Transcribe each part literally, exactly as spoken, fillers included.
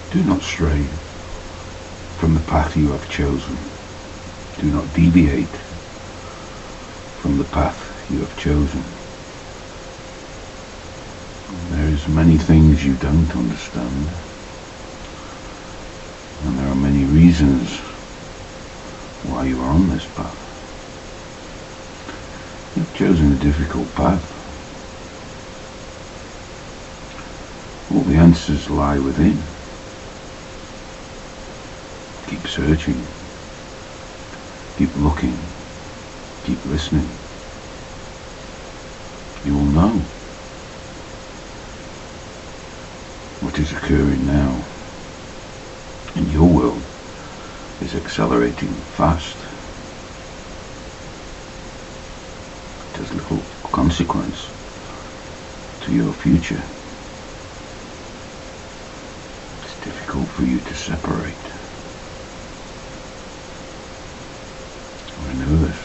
Do not stray from the path you have chosen. Do not deviate from the path you have chosen. There is many things you don't understand, and there are many reasons why you are on this path. You've chosen a difficult path. All the answers lie within. Keep searching. Keep looking. Keep listening. You will know what is occurring now in your world is accelerating fast. It has little consequence to your future. It's difficult for you to separate. I know this.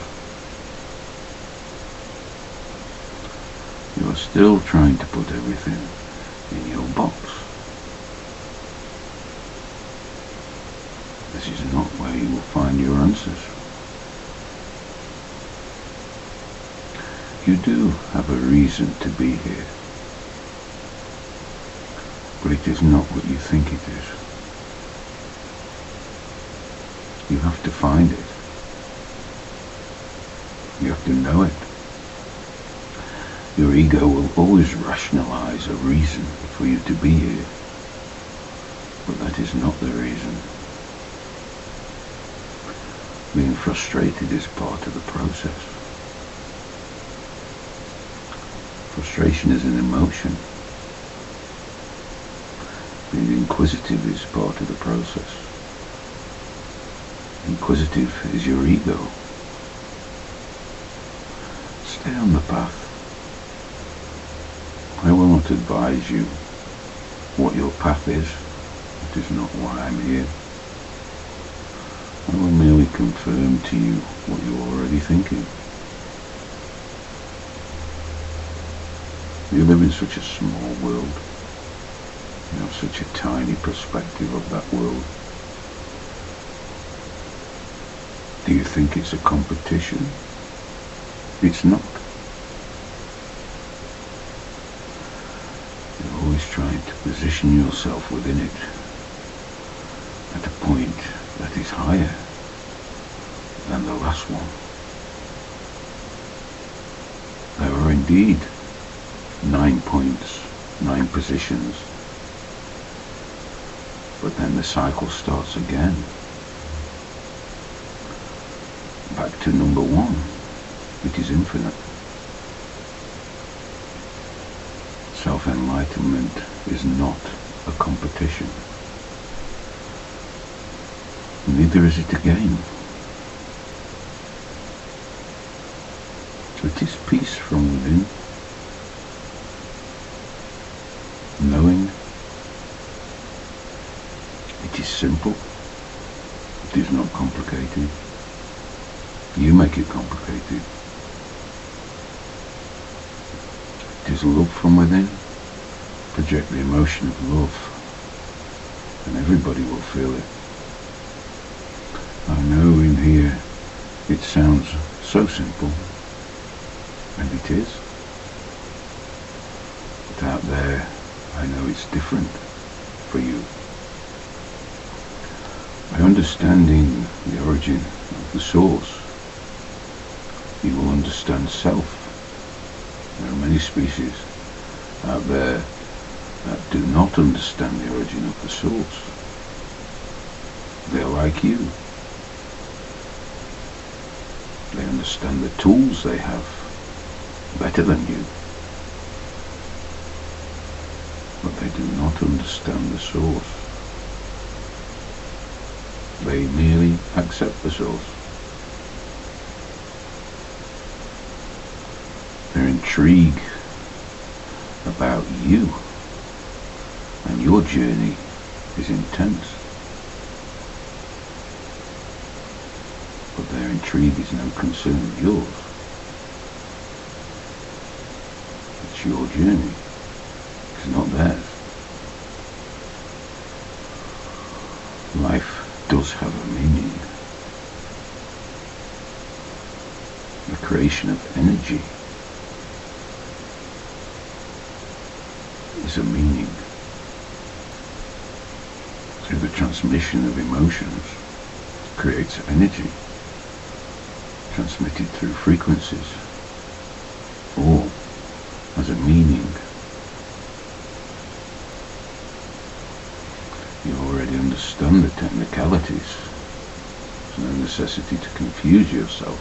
You are still trying to put everything in your box. This is not where you will find your answers. You do have a reason to be here, but it is not what you think it is. You have to find it. You have to know it. Your ego will always rationalize a reason for you to be here, but that is not the reason. Being frustrated is part of the process. Frustration is an emotion. Being inquisitive is part of the process. Inquisitive is your ego. Stay on the path. I will not advise you what your path is. It is not why I'm here. I will merely confirm to you what you are already thinking. You live in such a small world. You have such a tiny perspective of that world. Do you think it's a competition? It's not. You're always trying to position yourself within it at a point that is higher than the last one. There are indeed nine points, nine positions, but then the cycle starts again. Back to number one. It is infinite. Self-enlightenment is not a competition. Neither is it a game. It is peace from within. Knowing. It is simple. It is not complicated. You make it complicated. It is love from within. Project the emotion of love, and everybody will feel it. I know in here it sounds so simple, and it is. But out there, I know it's different for you. By understanding the origin of the source, you will understand self. There are many species out there that do not understand the origin of the source. They are like you. They understand the tools they have better than you, but they do not understand the source. They merely accept the source. Their intrigue about you and your journey is intense, but their intrigue is no concern of yours. It's your journey. It's not theirs. creation of energy is a meaning. Through the transmission of emotions creates energy, transmitted through frequencies, all has a meaning. You already understand the technicalities. There's no necessity to confuse yourself.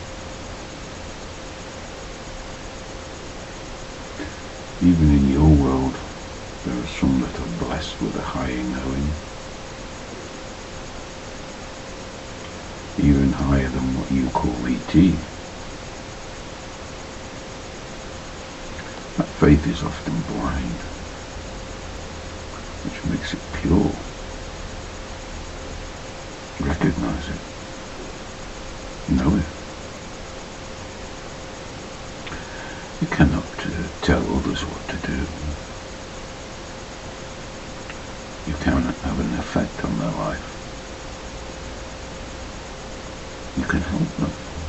Even in your world, there are some that are blessed with a higher knowing, even higher than what you call E T. That faith is often blind, which makes it pure. Recognize it. Know it. You cannot uh, tell others what to do. You cannot have an effect on their life. You can help them.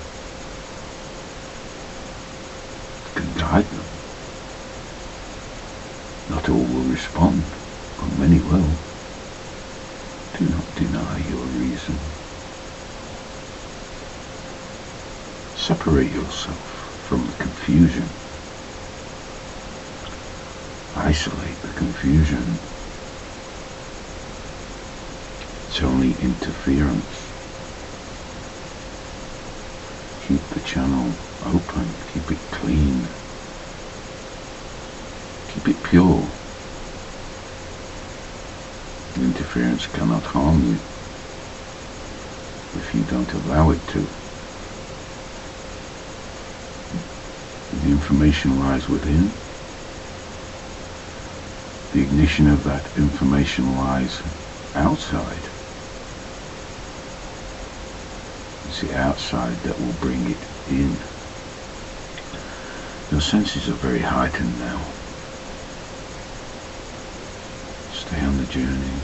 You can guide them. Not all will respond, but many will. Do not deny your reason. Separate yourself from the confusion. Isolate the confusion. It's only interference. Keep the channel open. Keep it clean. Keep it pure. Interference cannot harm you if you don't allow it to. The information lies within. The ignition of that information lies outside. It's the outside that will bring it in. Your senses are very heightened now. Stay on the journey.